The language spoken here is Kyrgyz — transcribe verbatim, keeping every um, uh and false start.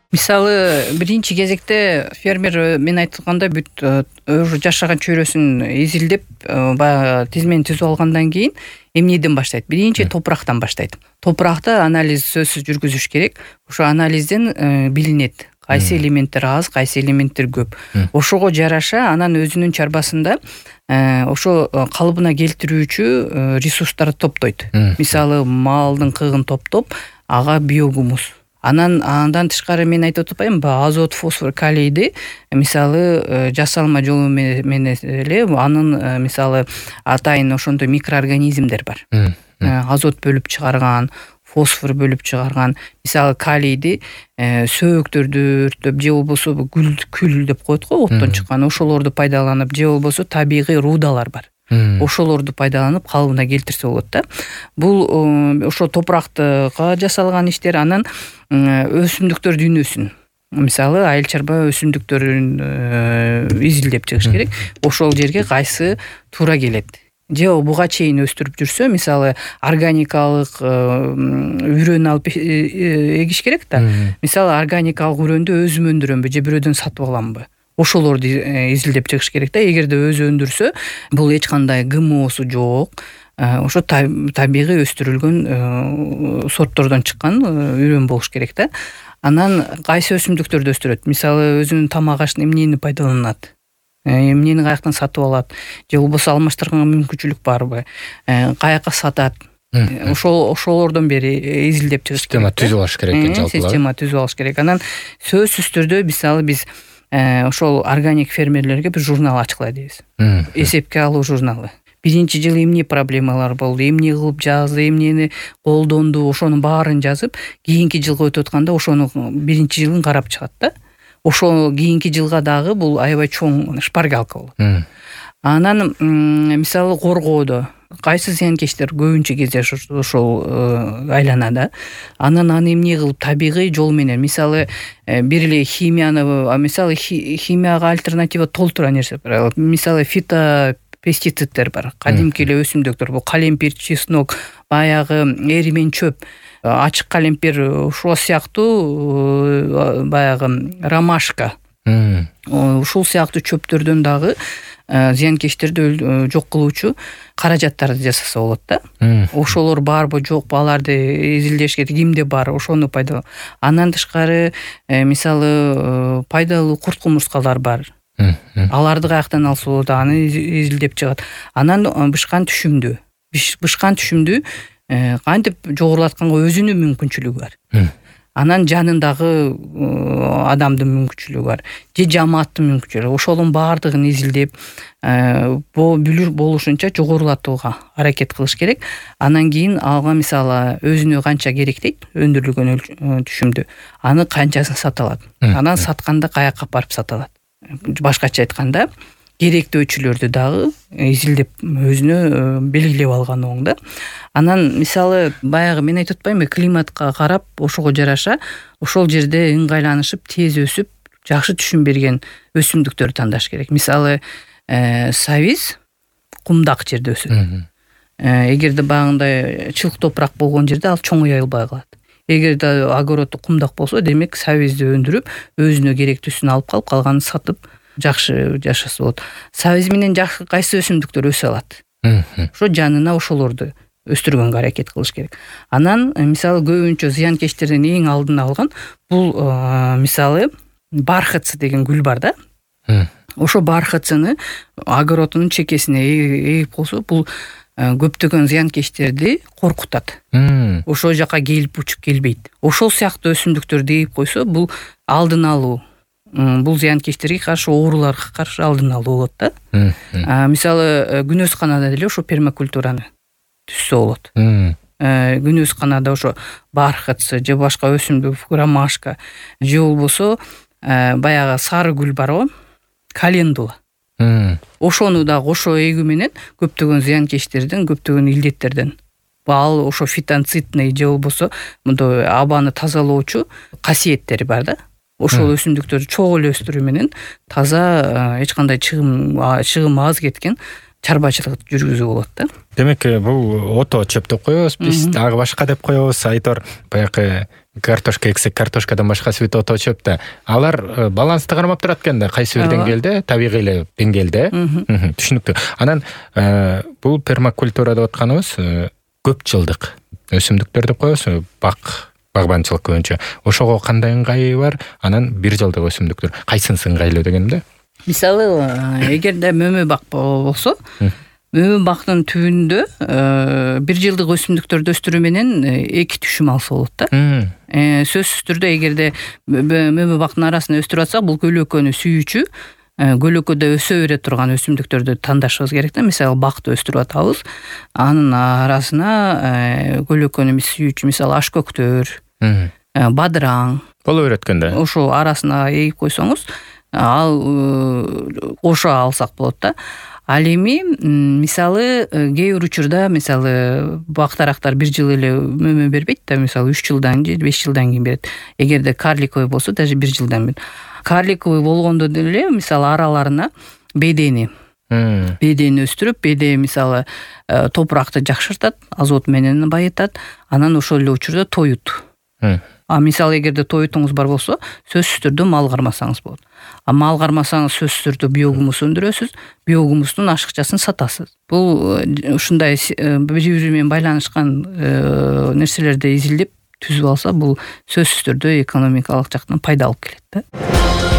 Мисалы биринчи кезекте фермер мен айткандай бүт уже жашаган чөйрөсүн изилдеп баягы тизмени түзүп алгандан кийин эмнеден баштайт? Биринчи топурактан баштайт. Топуракты анализ сөзсүз жүргүзүш керек. Ошо анализден билинет кайсы элементтер аз, кайсы элементтер көп. Ошого жараша анан өзүнүн чарбасында ошо калыбына келтирүүчү ресурстарды топтойт. Мисалы малдын кыгын топтоп, ага биогумус. Анан андан тышкары мен айтып атпаймынбы, азот, фосфор, калийди мисалы жасалма жолу менен эле анын мисалы атайын ошондой микроорганизмдер бар. Азот бөлүп чыгарган, фосфор бөлүп чыгарган, мисалы калийди сөөктөрдү өрттөп же болбосо күл деп коет го, оттон чыккан, ошолорду пайдаланып же болбосо табигый рудалар бар. Ошолорду пайдаланып калыбына келтирсе болот да. Бул ошо топурактыга жасалган иштер. Анан өсүмдүктөр дүйнөсүн, мисалы айыл чарба өсүмдүктөрүн изилдеп чыгыш керек. Ошол жерге кайсы туура келет. Же буга чейин өстүрүп жүрсө, мисалы органикалык үрөнү алып эгиш керек да. Мисалы органикалык үрөндү өзүм өндүрөмбү же бирөөдөн сатып аламбы? Ошолорду изилдеп чыгыш керек да. Эгерде өзү өндүрсө, бул эч кандай ГМОсу жок. Ошо табигый өстүрүлгөн сорттордон чыккан үрөн болуш керек да. Анан кайсы өсүмдүктөрдү өстүрөт? Мисалы өзүнүн тамак ашына эмнени пайдаланат? Эмнени каяктан сатып алат? Же болбосо алмаштырганга мүмкүнчүлүк барбы? Каяка сатат? Ошол ошолордон бери изилдеп чыгыш керек. Система түзүп алыш керек экен жалпы. Система түзүп алыш керек. Анан сөзсүз түрдө мисалы биз ошол органик фермерлерге бир журнал ачкыла дейбиз. Эсепке алуу журналы. Биринчи жылы эмне проблемалар болду, эмне кылып жазды, эмнени колдонду, ошонун баарын жазып, кийинки жылга өтүп атканда ошону биринчи жылын карап чыгат да. Ошо кийинки жылга дагы бул аябай чоң шпаргалка болот. Анан мисалы коргоодо кайсы зыянкечтер көбүнчө кезде ошол айланада. Анан аны эмне кылып табигый жол менен, мисалы бир эле химияны, мисалы химияга альтернатива толтура нерсе бар. Мисалы фито пестициддер бар. Кадимки эле өсүмдүктөр, бул калемпир, чеснок, баягы эримен чөп, ачык калемпир, ошол сыяктуу баягы ромашка. Ушул сыяктуу чөптөрдөн дагы зыянкечтерди жок кылуучу каражаттарды жасаса болот да. Ошолор барбы, жокпу, аларды изилдеш керек, кимде бар, ошону пайдаланып. Андан тышкары мисалы пайдалуу курт кумурскалар бар. Аларды каяктан алса болот, аны изилдеп чыгат. Анан бышкан түшүмдү. Бышкан түшүмдү кантип жогорулатканга өзүнүн мүмкүнчүлүгү бар. Анан жанындагы адамдын мүмкүнчүлүгү бар. Же жамааттын мүмкүнчүлүгү. Ошонун баардыгын изилдеп, бүлүр болушунча жогорулатууга аракет кылыш керек. Анан кийин ага мисалы өзүнө канча керектейт өндүрүлгөн түшүмдү, аны канчасын сата алат. Анан сатканда каяка барып сата алат. Башкача айтканда, керектөөчүлөрдү дагы изилдеп өзүнө белгилеп алган оң да. Анан мисалы баягы мен айтып атпаймынбы, климатка карап, ошого жараша ошол жерде ыңгайланышып, тез өсүп, жакшы түшүм берген өсүмдүктөрдү тандаш керек. Мисалы сабиз кумдак жерде өсөт. Эгерде багындай чылк топурак болгон жерде ал чоңой аялбай калат. Эгерде огороддо кумдак болсо, демек сабизди өндүрүп, өзүнө керектүүсүн алып калып, калганын сатып жакшы жашаса болот. Сабиз менен жакшы кайсы өсүмдүктөр өсө алат? Ошо жанына ошолорду өстүргөнгө аракет кылыш керек. Анан мисалы көбүнчө зыянкечтердин эң алдын алган бул мисалы бархатцы деген гүл бар да. Ошо бархатцыны огородунун чекесине эгип койсо, бул көптөгөн зыянкечтерди коркутат. Ошол жака келип учуп келбейт. Ошол сыяктуу өсүмдүктөрдү эгип койсо, бул алдын алуу, бул зыянкечтерге каршы, ооруларга каршы алдын алуу болот да. Мисалы күнөз канада деле ошо пермакультураны түзсө болот. Күнөз канада ошо бархатцы же башка өсүмдүк, ромашка же болбосо баягы сары гүл бар го, календула. Ошону да кошо эгүү менен көптөгөн зыянкечтерден, көптөгөн илдеттерден, ал ошо фитонцидный же болбосо мындай абаны тазалоочу касиеттери бар да. Ошол өсүмдүктөрдү чогуу эле өстүрүү менен таза, эч кандай чыгым чыгым аз кеткен чарбачылык жүргүзүү болот да. Демек бул ото чөп деп коебуз биз, дагы башка деп коебуз. Айтор баягы картошка эксек, картошкадан башкасы бүт ото чөп да. Алар балансты кармап турат экен да, кайсы бир деңгээлде, табигый эле деңгээлде. Түшүнүктүү. Анан бул пермакультура деп атканыбыз көп жылдык өсүмдүктөр деп коебуз, бак багбанчылык көбүнчө. Ошого кандай ыңгайы бар? Анан бир жылдык өсүмдүктөр кайсынысы ыңгайлуу дегенде? Мисалы, эгерде мөмө бак болсо, мөмө бактын түбүндө бир жылдык өсүмдүктөрдү өстүрүү менен эки түшүм алса болот да. Сөзсүз түрдө эгерде мөмө бактын арасында өстүрүп атсак, бул көлөкөнү сүйүүчү, көлөкөдө өсө бере турган өсүмдүктөрдү тандашыбыз керек да. Мисалы, бакты өстүрүп атабыз, анын арасына көлөкөнү сүйүүчү, мисалы, ашкөктөр, бадыраң боло берет экен да. Ошо арасына эгип койсоңуз, ал кошо алсак болот да. Ал эми мисалы кээ бир учурда мисалы бактарактар бир жыл эле мөмө бербейт да, мисалы үч жылдан же беш жылдан кийин берет. Эгерде карликовый болсо даже бир жылдан берет. Карликовый болгондо деле мисалы араларына бедени бедени өстүрүп, беде мисалы топуракты жакшыртат, азот менен байытат, анан ошол эле учурда тоют. А мисалы эгерде тоютуңуз бар болсо, сөзсүз түрдө мал кармасаңыз болот. А мал кармасаңыз сөзсүз түрдө биогумус өндүрөсүз, биогумустун ашыкчасын сатасыз. Бул ушундай бири-бири менен байланышкан нерселерди изилдеп түзүп алса, бул сөзсүз түрдө экономикалык жактан пайда алып келет да.